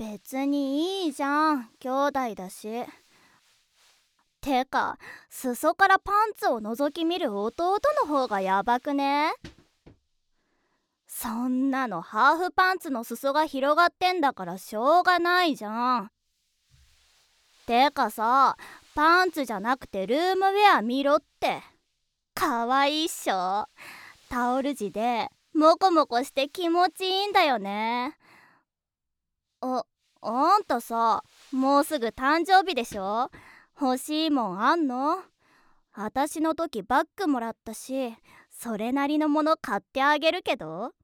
別にいいじゃん、兄弟だし。てか、裾からパンツを覗き見る弟の方がやばくね？そんなのハーフパンツの裾が広がってんだからしょうがないじゃん。てかさ、パンツじゃなくてルームウェア見ろって。かわいいっしょ。タオル地でモコモコして気持ちいいんだよね。あんたさ、もうすぐ誕生日でしょ？欲しいもんあんの？あたしの時バッグもらったし、それなりのもの買ってあげるけど。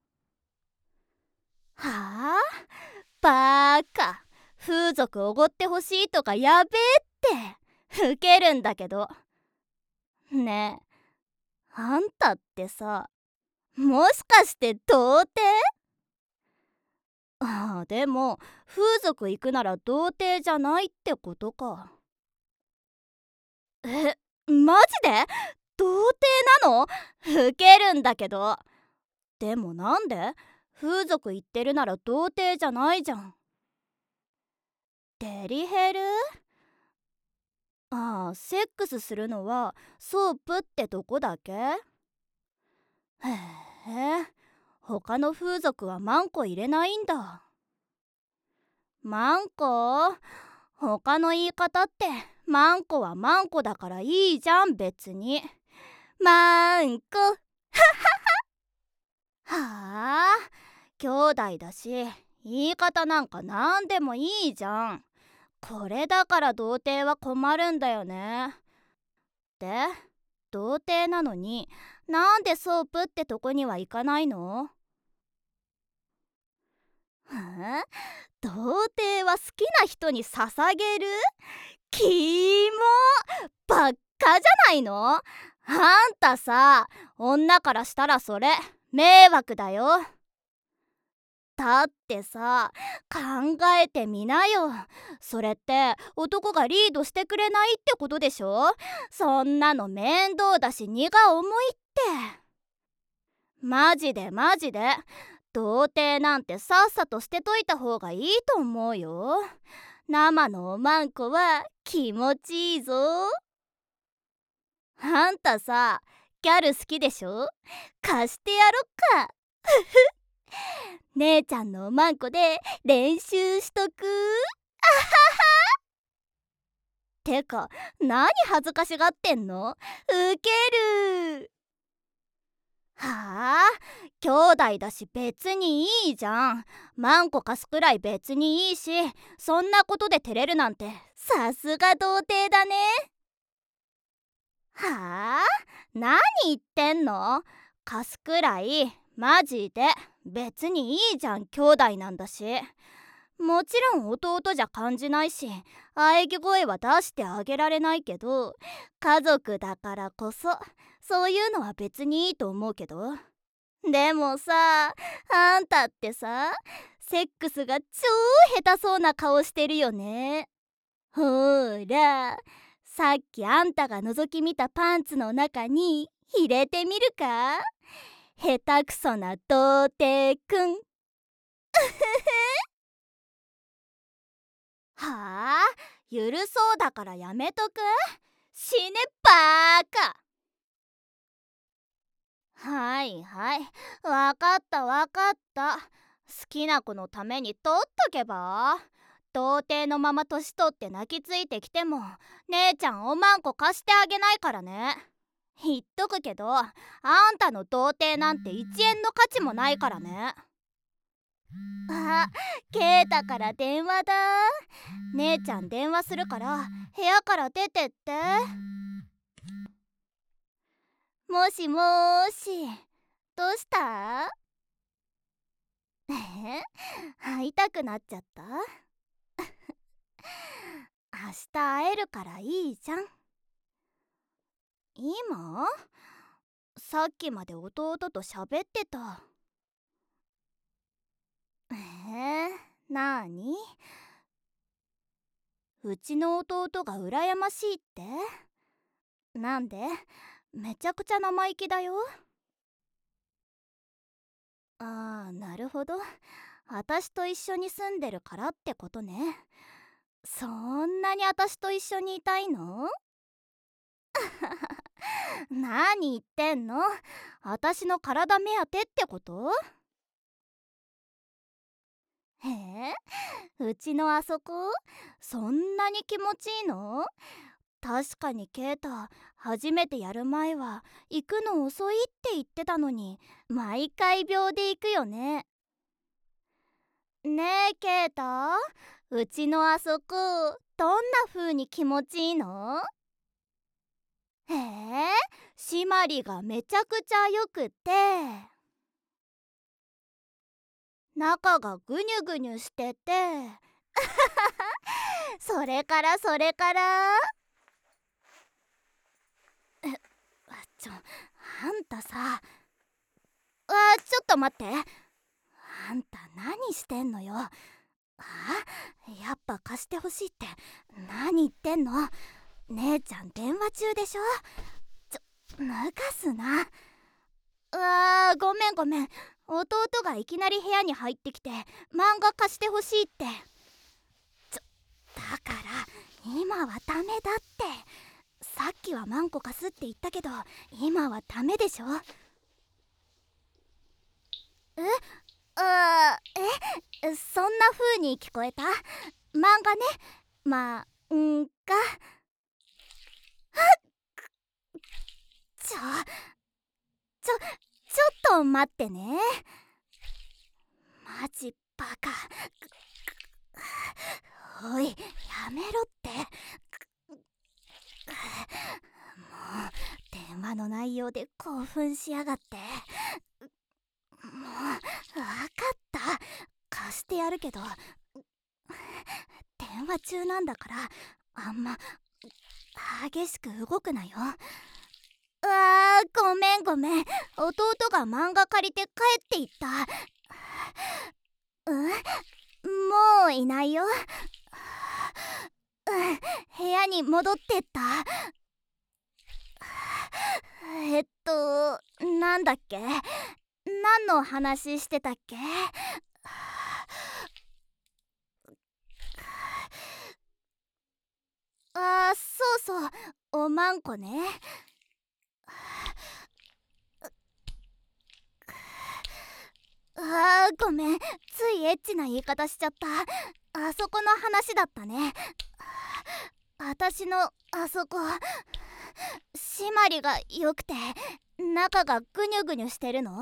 はあ？バーカ。風俗おごってほしいとかやべえって。ウケるんだけど。ねえ、あんたってさ、もしかして童貞？でも風俗行くなら童貞じゃないってことか。マジで？童貞なの？ウケるんだけど。でもなんで？風俗行ってるなら童貞じゃないじゃん。デリヘル？セックスするのはソープってとこだけ？へえ、他の風俗はマンコ入れないんだ。マンコ？他の言い方って、マンコはマンコだからいいじゃん別に。マンコ。はあ、兄弟だし言い方なんかなんでもいいじゃん。これだから童貞は困るんだよね。で、童貞なのになんでソープってとこには行かないの？童貞は好きな人に捧げる？キモ！ばっかじゃないの？あんたさ、女からしたらそれ迷惑だよ。だってさ、考えてみなよ。それって男がリードしてくれないってことでしょ？そんなの面倒だし荷が重いって。マジでマジで、童貞なんてさっさと捨てといた方がいいと思うよ。生のおまんこは気持ちいいぞ。あんたさ、ギャル好きでしょ？貸してやろっか。姉ちゃんのおまんこで練習しとく。てか、何恥ずかしがってんの？ウケる。はあ、兄弟だし別にいいじゃん。マンコ貸すくらい別にいいし、そんなことで照れるなんてさすが童貞だね。はあ、何言ってんの？貸すくらいマジで別にいいじゃん、兄弟なんだし。もちろん弟じゃ感じないし、喘ぎ声は出してあげられないけど、家族だからこそそういうのは別にいいと思うけど。でもさ、あんたってさ、セックスが超下手そうな顔してるよね。ほーら、さっきあんたが覗き見たパンツの中に入れてみるか？下手くそな童貞くん。はあ、ゆるそうだからやめとく？死ねバーカ。はいはい、わかったわかった。好きな子のために取っとけば？童貞のまま年取って泣きついてきても姉ちゃんおまんこ貸してあげないからね。言っとくけど、あんたの童貞なんて1円の価値もないからね。ケータから電話だ。姉ちゃん電話するから部屋から出てって。もしもーし、どうした？会いたくなっちゃった？明日会えるからいいじゃん。今？さっきまで弟と喋ってた。なーに？うちの弟が羨ましいって？なんで？めちゃくちゃ生意気だよ。なるほど。 私と一緒に住んでるからってことね。そんなに私と一緒にいたいの？何言ってんの？私の体目当てってこと？へえ、うちのあそこそんなに気持ちいいの？確かにケイタ、初めてやる前は行くの遅いって言ってたのに、毎回秒で行くよね。ねえケイタ、うちのあそこどんな風に気持ちいいの？へえ、締まりがめちゃくちゃよくって中がぐにゅぐにゅしててそれからちょあんたさ、ちょっと待って、あんた何してんのよ。やっぱ貸してほしいって何言ってんの？姉ちゃん電話中でしょ。抜かすな。ごめんごめん、弟がいきなり部屋に入ってきて漫画貸してほしいって。だから今はダメだって。さっきはマンコ貸すって言ったけど今はダメでしょ。えそんな風に聞こえた？漫画ね。まあんがちょちょちょっと待ってね。マジバカ。おいやめろって。もう電話の内容で興奮しやがって。もう分かった、貸してやるけど電話中なんだからあんま激しく動くなよ。ごめんごめん、弟が漫画借りて帰っていった。もういないよ。部屋に戻ってった。なんだっけ、何の話してたっけ？そうそう、おまんこね。ごめん、ついエッチな言い方しちゃった。あそこの話だったね。あたしのあそこ締まりが良くて中がぐにゅぐにゅしてるの。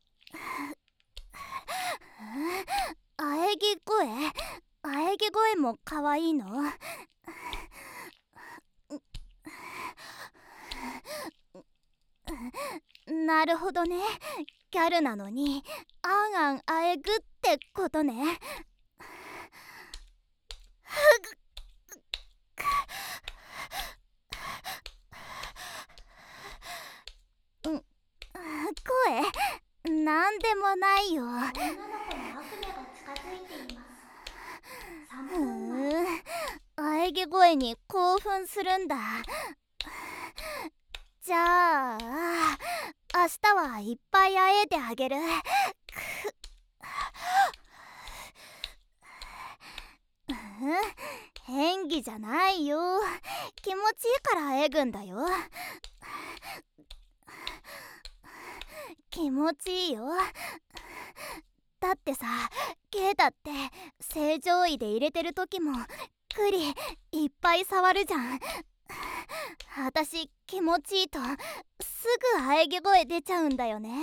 喘ぎ声も可愛いの。なるほどね、ギャルなのにあんあんあえぐってことね。声なんでもないよ。女の子の悪魔が近づいています。喘ぎ声に興奮するんだ。じゃあ明日はいっぱい会えてあげる。演技じゃないよ、気持ちいいからあえぐんだよ。気持ちいいよ。だってさ、ケイタって正常位で入れてる時もクリいっぱい触るじゃん。私気持ちいいとすぐ喘ぎ声出ちゃうんだよね。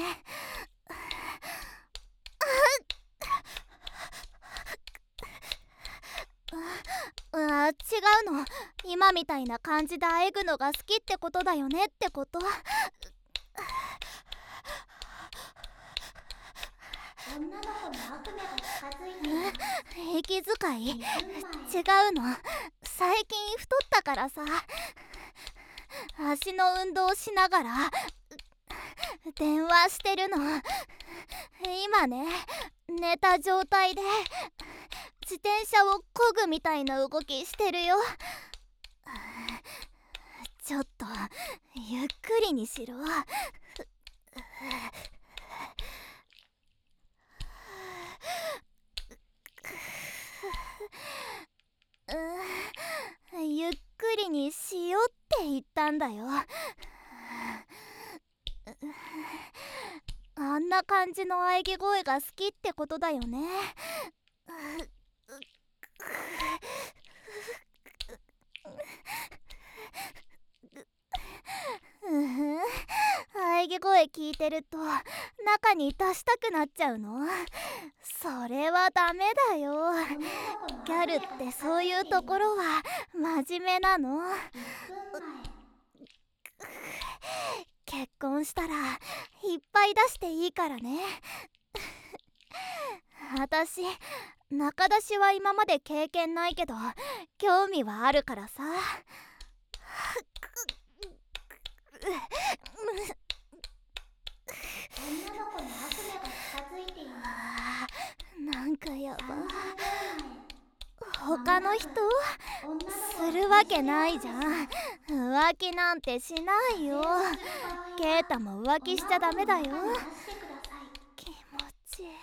違うの、今みたいな感じであえぐのが好きってことだよねってこと。女の子の悪魔が近づいています。息遣い違うの、最近太ったからさ。足の運動しながら電話してるの。今ね、寝た状態で自転車を漕ぐみたいな動きしてるよ。ちょっとゆっくりにしろ。 にしようって言ったんだよ。あんな感じの喘ぎ声が好きってことだよね。喘ぎ声聞いてると中に出したくなっちゃうの。それはダメだよ。ギャルってそういうところは真面目なの。結婚したらいっぱい出していいからね。私中出しは今まで経験ないけど興味はあるからさ。 女の子に悪夢が近づいています。 なんかやば。 3 他の人するわけないじゃん。浮気なんてしないよ。ケイタも浮気しちゃダメだよ。気持ちいい。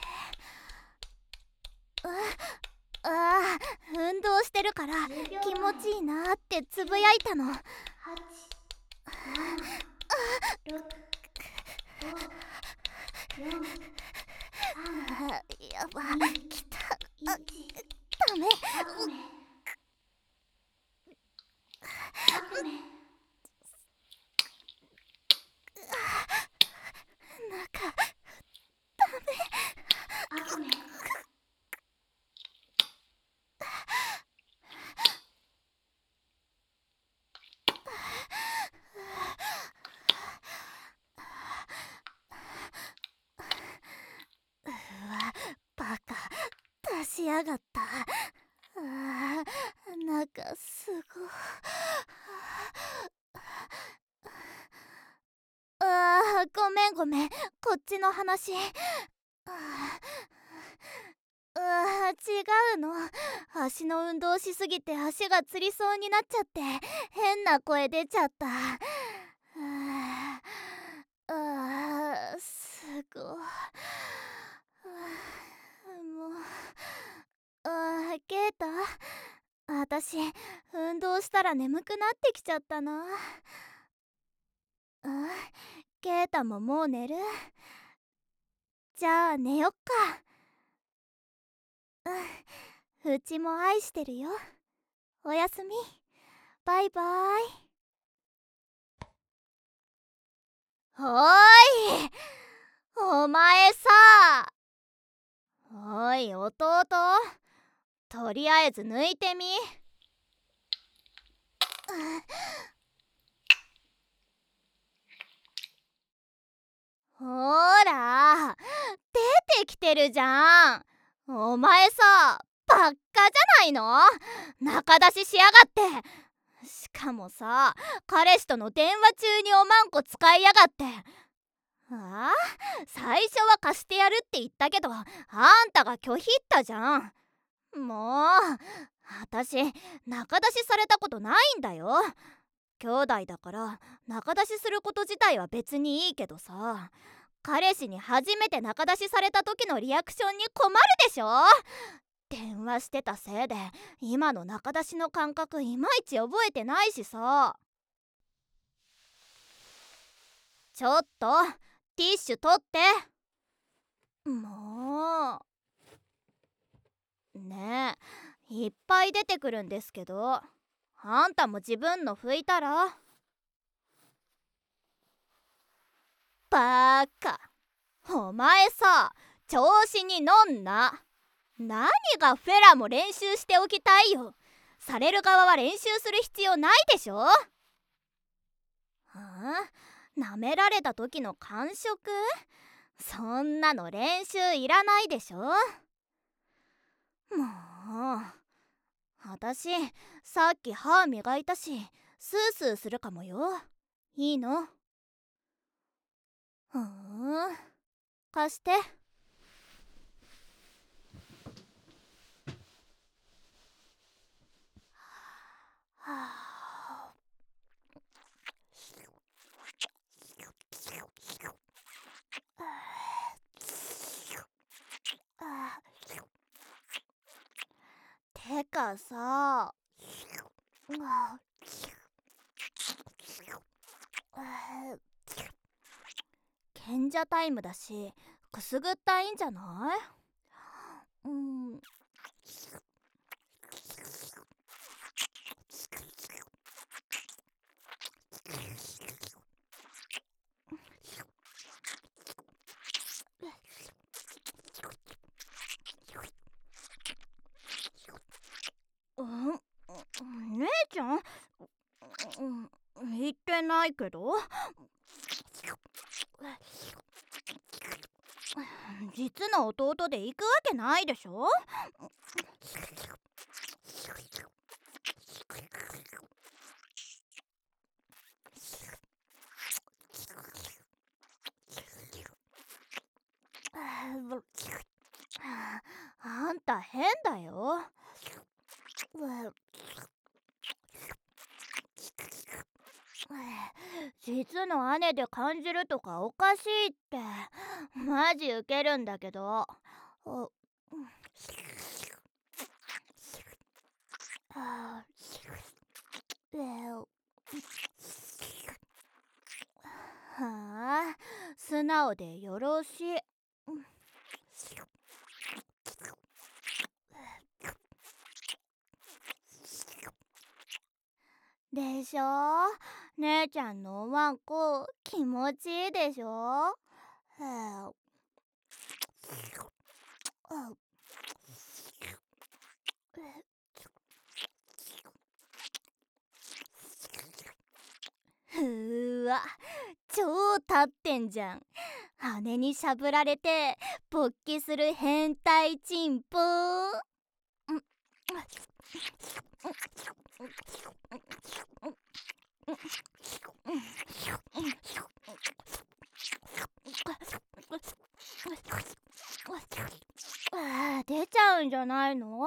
運動してるから気持ちいいなってつぶやいたの。 8、7、6、5、4、 やば、来た。 1、 ダメ。 悪夢。 中悪夢。 バカ出しやがった。なんかすごい。ごめんごめん、こっちの話。違うの。足の運動しすぎて足がつりそうになっちゃって変な声出ちゃった。すごい。もうケイタ、私運動したら眠くなってきちゃったな。ケイタももう寝る？じゃあ寝よっか。うちも愛してるよ。おやすみ。バイバイ。おーい、お前さ。おい弟、とりあえず抜いてみ。ほら出てきてるじゃん。お前さバッカじゃないの？仲出ししやがって。しかもさ、彼氏との電話中におまんこ使いやがって。最初は貸してやるって言ったけどあんたが拒否ったじゃん。もう私仲出しされたことないんだよ。兄弟だから仲出しすること自体は別にいいけどさ、彼氏に初めて仲出しされた時のリアクションに困るでしょ。電話してたせいで今の仲出しの感覚いまいち覚えてないしさ。ちょっとティッシュ取って。もうねえ、いっぱい出てくるんですけど、あんたも自分の拭いたら？バカ、お前さ調子に乗んな。何がフェラも練習しておきたいよ。される側は練習する必要ないでしょ。舐められた時の感触、そんなの練習いらないでしょ。もう私さっき歯磨いたしスースーするかもよ。いいの？貸して。てかさ、 賢者タイムだしくすぐったいんじゃない？姉ちゃん、言ってないけど。実の弟で行くわけないでしょ。あんた変だよ。実の姉で感じるとかおかしいって。マジウケるんだけど。はあ、素直でよろしい。でしょ？姉ちゃんのおまんこ気持ちいいでしょ？ふわ、超立ってんじゃん。羽にしゃぶられて勃起する変態チンポ。出ちゃうんじゃないの？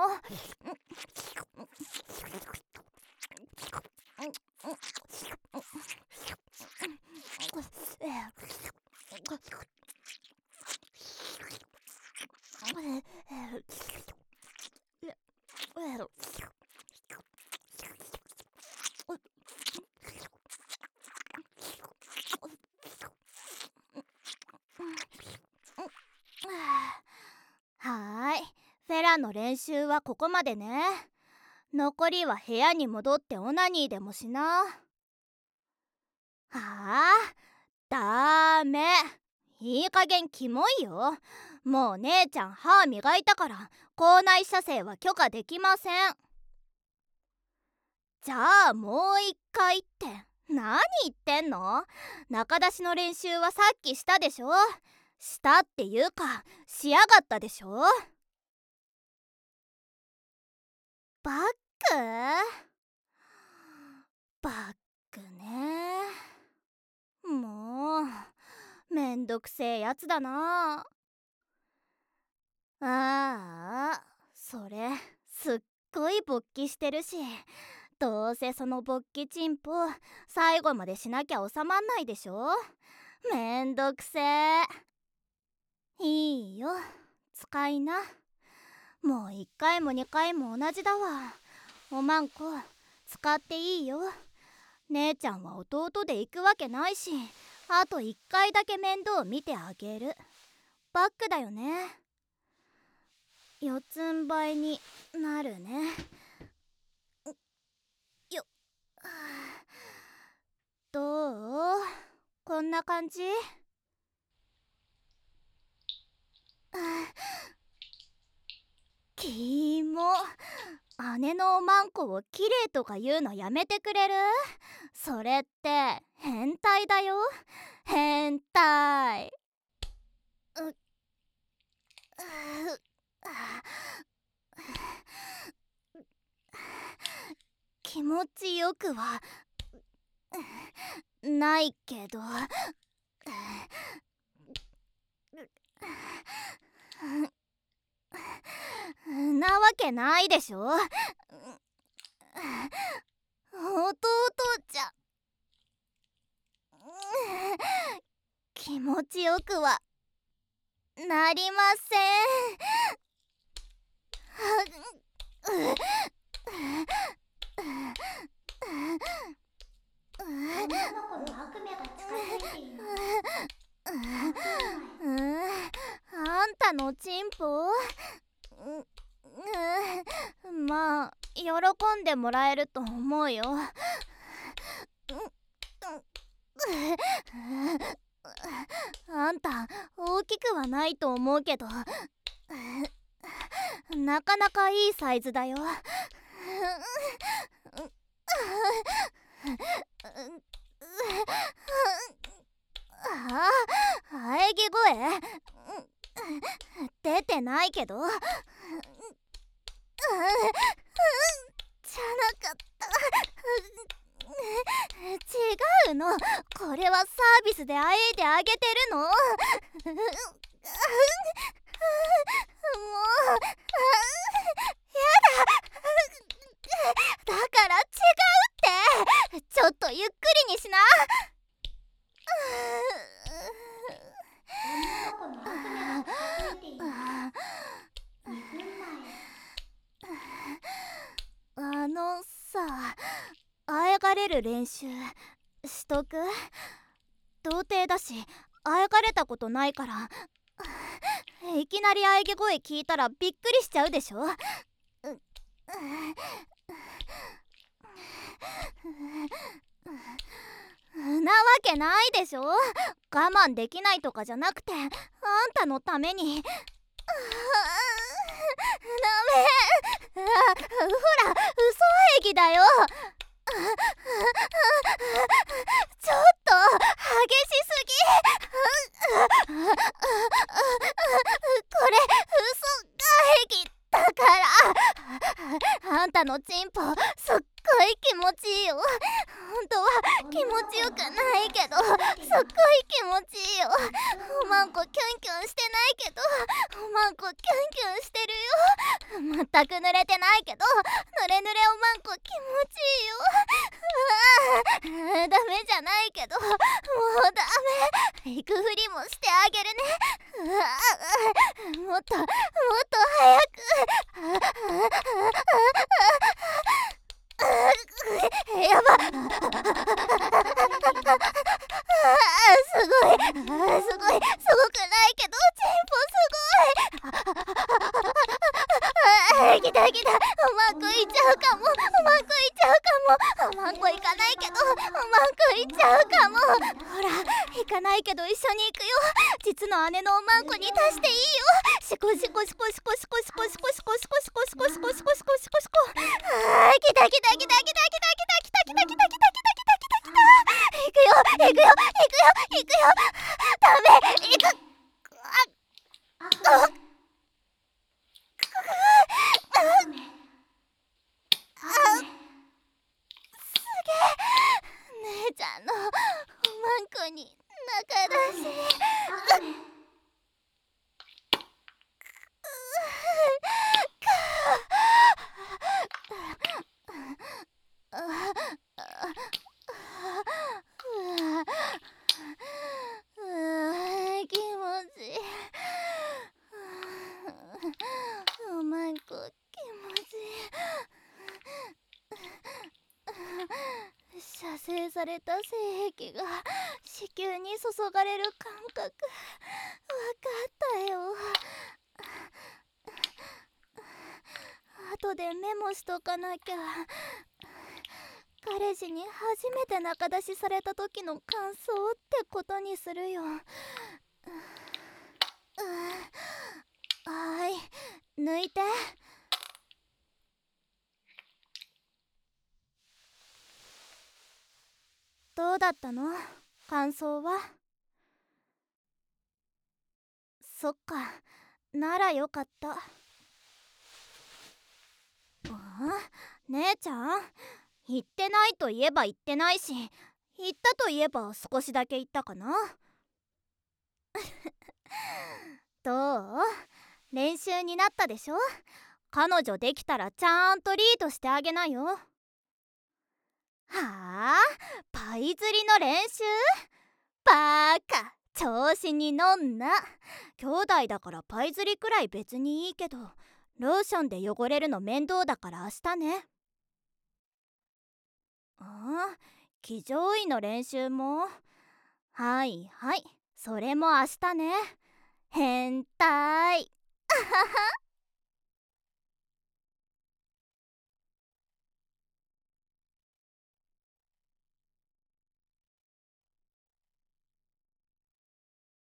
はーい、フェラの練習はここまでね。残りは部屋に戻ってオナニーでもしな。はあ、ダメ。いい加減キモいよ。もう姉ちゃん歯磨いたから校内射精は許可できません。じゃあもう一回って何言ってんの？中出しの練習はさっきしたでしょ。したっていうかしやがったでしょ。バック？バックね。もうめんどくせえやつだな。それすっごい勃起してるし、どうせその勃起チンポ最後までしなきゃ収まんないでしょ。めんどくせえ。いいよ、使いな。もう1回も2回も同じだわ。おまんこ使っていいよ。姉ちゃんは弟で行くわけないし、あと1回だけ面倒見てあげる。バックだよね。四つん這いになるね。よっ、どう？こんな感じ？キモ。姉のおまんこを綺麗とか言うのやめてくれる？それって変態だよ。変態。気持ちよくはないけど、なわけないでしょ。弟じゃ気持ちよくはなりません。 女の子の悪夢が近づいています。 あんたのチンポ、まあ喜んでもらえると思うよ。あんた大きくはないと思うけど、なかなかいいサイズだよ。喘ぎ声出てないけど、じゃなかった。違うの、これはサービスであえいであげてるの。もうやだ、だから違うって。ちょっとゆっくりにしな。 女の子の悪夢が近づいています。2分前。 さ、あえがれる練習しとく？童貞だしあえがれたことないから、いきなり喘ぎ声聞いたらびっくりしちゃうでしょ。なわけないでしょ。我慢できないとかじゃなくて、あんたのために。ダメ。ほら、嘘演技だよ。ちょっと激しすぎ。これ嘘演技だから。あんたのチンポすっごい気持ちいいよ。本当は気持ちよくないけど、すっごい気持ちいいよ。おまんこキュンキュンしてないけど、おまんこキュンキュンしてるよ。全く濡れてないけど、濡れ濡れおまんこ気持ちいいよ。ダメじゃないけど、もうダメ。行くふりもしてあげるね。もっともっと早く。やば。すごい、すごくないけどチンポすごい。来た来た、おまんこいっちゃうかも。おまんこいっちゃうかも。おまんこ行かないけどおまんこ行っちゃうかも。ほら、行かないけど一緒に行くよ。実の姉のおまんこに足していいよ。シコシコシコシコシコシコシコシコシコシコシコシコシコシコシコシコ。来た来た来た来た来た来た来た来た来た来た来た来た来た来た。行くよ行くよ行くよ行くよ。ダメ、行く。姉ちゃんのおまんこに仲だし。気持ちいい。おまんこ気持ちいい。射精された精液が子宮に注がれる感覚、わかったよ。後でメモしとかなきゃ。彼氏に初めて仲出しされた時の感想ってことにするよ。はい、抜いて。どうだったの？感想は？そっか、ならよかった。姉ちゃん、言ってないといえば言ってないし、言ったといえば少しだけ言ったかな。どう？練習になったでしょ？彼女できたらちゃんとリードしてあげなよ。はあ？パイ釣りの練習？バーカ、調子に乗んな。兄弟だからパイ釣りくらい別にいいけど、ローションで汚れるの面倒だから明日ね。 騎乗位の練習も。はいはい、それも明日ね。変態。